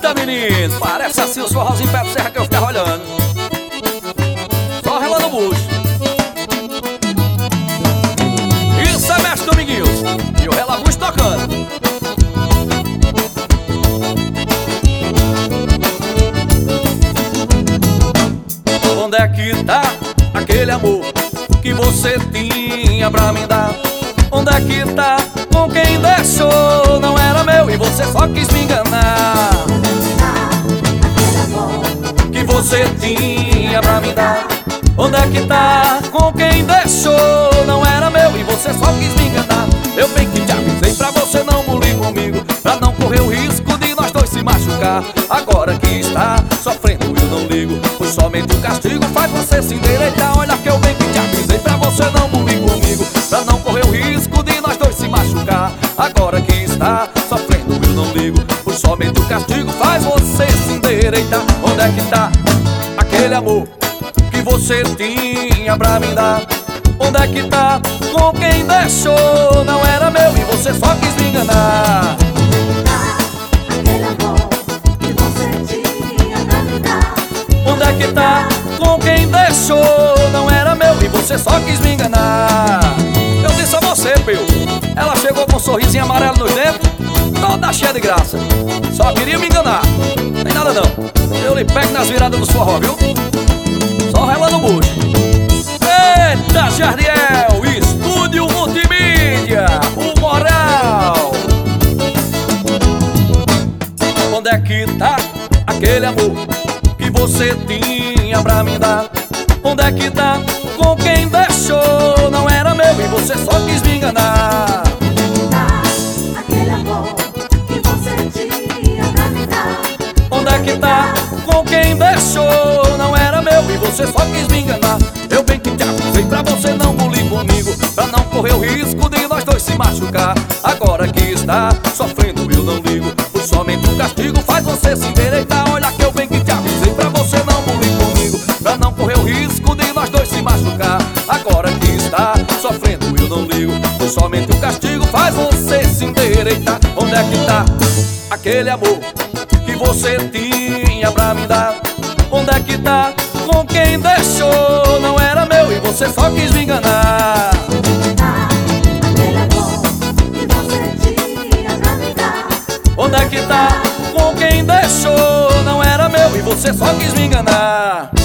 Eita, menino, parece assim os forrozinhos pé de serra que eu ficava olhando. Só relando o bucho. Isso é mestre Dominguinhos e o relabucho tocando. Onde é que tá aquele amor que você tinha pra me dar? Onde é que tá com quem deixou? Não era meu e você só quis me enganar. Que você tinha pra me dar. Onde é que tá com quem deixou? Não era meu e você só quis me enganar. Eu bem que te avisei pra você não bulir comigo, pra não correr o risco de nós dois se machucar. Agora que está sofrendo eu não ligo, pois somente o castigo faz você se endireitar. Olha que eu bem que te avisei pra você não bulir comigo, pra não correr o risco de nós dois se machucar. Agora que está sofrendo eu não ligo, pois somente o castigo faz você se endireitar. Onde é que tá aquele amor que você tinha pra me dar? Onde é que tá com quem deixou? Não era meu e você só quis me enganar. Aquele amor que você tinha pra me dar. Onde é que tá com quem deixou? Não era meu e você só quis me enganar. Eu disse a você, Pio. Ela chegou com um sorrisinho amarelo nos dentes, toda cheia de graça. Só queria me enganar. Tem nada não. Eu lhe pego nas viradas dos forró, viu? Só relando o bucho. Eita, Jardiel, Estúdio Multimídia, o moral. Onde é que tá aquele amor que você tinha pra me dar? Onde é que tá com quem deixou? Não era meu e você só quis me enganar. Aquele amor que você tinha pra me dar. Onde é que tá com quem deixou? Não era meu e você só quis me enganar. Eu bem que te avisei pra você não bulir comigo, pra não correr o risco de nós dois se machucar. Agora que está sofrendo eu não ligo, pois somente o castigo faz você se endireitar. Olha que eu bem que te avisei pra você não bulir comigo, pra não correr o risco de nós dois se machucar. Agora que está sofrendo eu não ligo, pois somente o castigo faz você se endireitar. Onde é que tá aquele amor que você tinha pra me dar? Onde é que tá com quem deixou? Não era meu e você só quis me enganar. Aquele amor que você tinha pra me dar. Onde é que tá com quem deixou? Não era meu e você só quis me enganar.